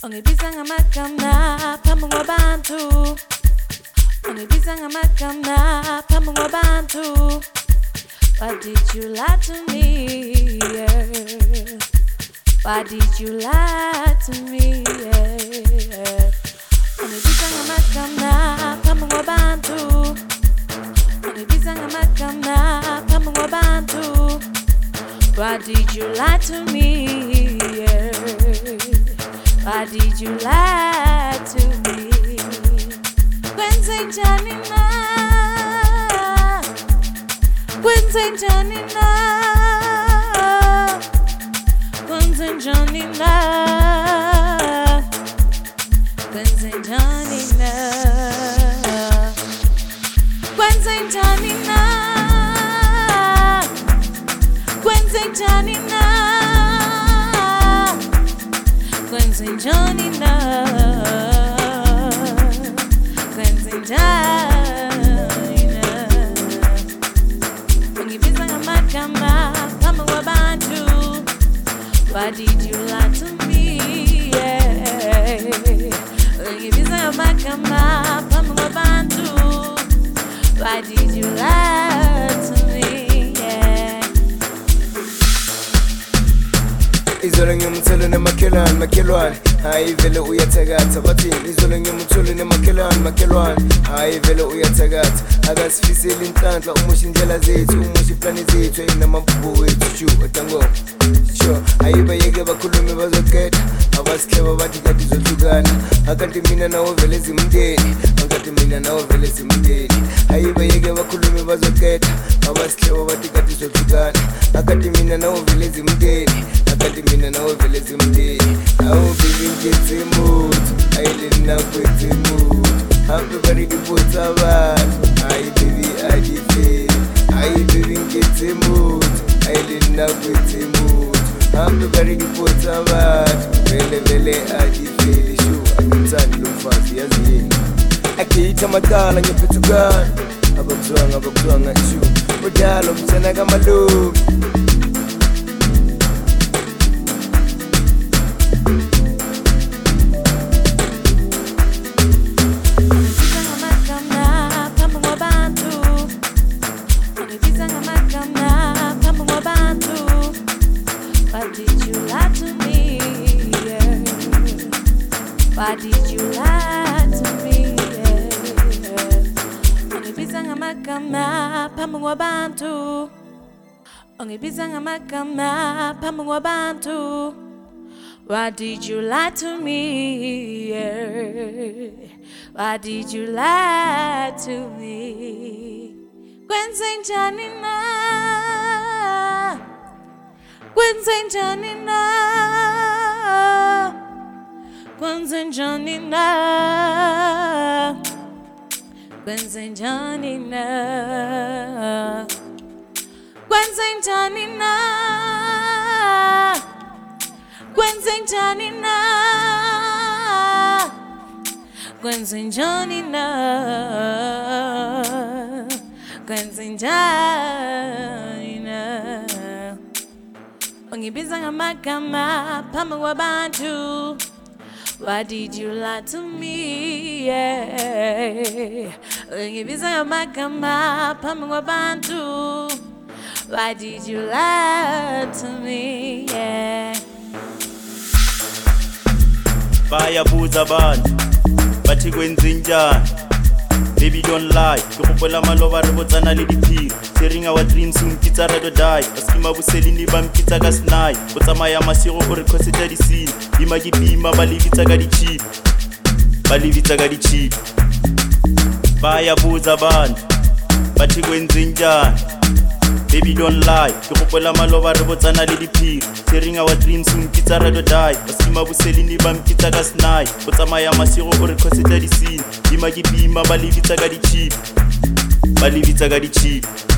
Ungibiza ngamagama phambi kwabantu. Ungibiza ngamagama phambi kwabantu. Why did you lie to me? Yeah. Why did you lie to me? Yeah. Ungibiza ngamagama phambi kwabantu. Ungibiza ngamagama phambi kwabantu. Why did you lie to me? Yeah. Why did you lie to me? Kwenzenjani na? Kwenzenjani na? Kwenzenjani na? Kwenzenjani na? Kwenzenjani na? Kwenzenjani na? Kwenzenjani na? Kwenzenjani na? Ungibiza ngamagama phambi kwabantu. Why did you lie to me? Yeah. Ungibiza ngamagama phambi kwabantu. Why did you lie to me? Yeah. Izolo ngiyomthelo nemakhelwane hayi vele uyathakatha bathi izolo ngiyomthelo nemakhelwane hayi vele uyathakatha akasifiseli inhlanhla umusha indlela zethu umusha iplani zethu ayinamabhubu wethu otangoma sure ayibayeke bakhulume bazoqeda abasihleba bathi kade zohlukana akanti mina nawo vele zimndeni akanti mina nawo vele zimndeni ayibayeke bakhulume bazoqeda abasihleba bathi kade zohlukana akanti mina nawo vele zimndeni akanti mina nawo vele zimndeni awu baby ngithe mood ayilena kwethe mood hambe bari dipotsa abantu ayi baby adife ayi baby ngithe mood ayilena kwethe mood hambe bari dipotsa abantu vele adife shu akuthandi lo mfazi yazi yini akiita makala ngephetukana abakuzwanga shu udalo mthana kamalobi Why did you lie to me? Yeah. Why did you lie to me? Yeah. Ungibiza ngamagama phambi kwabantu. Ungibiza ngamagama phambi kwabantu. Why did you lie to me? Yeah. Why did you lie to me? Kwenzenjani na? Kwenzenjani na? Kwenzenjani na? Kwenzenjani na? Kwenzenjani na? Kwenzenjani na? Kwenzenjani na? Kwenzenjani na? Ungibiza ngamagama phambi kwabantu. Why did you lie to me? Yeah. Ungibiza ngamagama phambi kwabantu. Why did you lie to me? Yeah. Bayabuza abantu bathi kwenzenjani. Baby don't lie, ke gopola maloba re botsana le diphiri. Sharing our dreams soon kitsa redo die. Baskima buselini ba mkitsa ka snai. Go tsamaya masego gore khoseta di scene. Bima ke bima ba lebitsa ka di chip. Ba lebitsa ka di chip. Bayabuza abantu bathi kwenzenjani. Baby don't lie, ke gopola maloba re botsana le diphiri. Sharing our dreams soon kitsa redo die. Baskima buselini ba mkitsa ka snai. Go tsamaya masego gore khoseta di scene. Bima ke bima ba lebitsa ka di chip. Ba lebitsa ka di chip.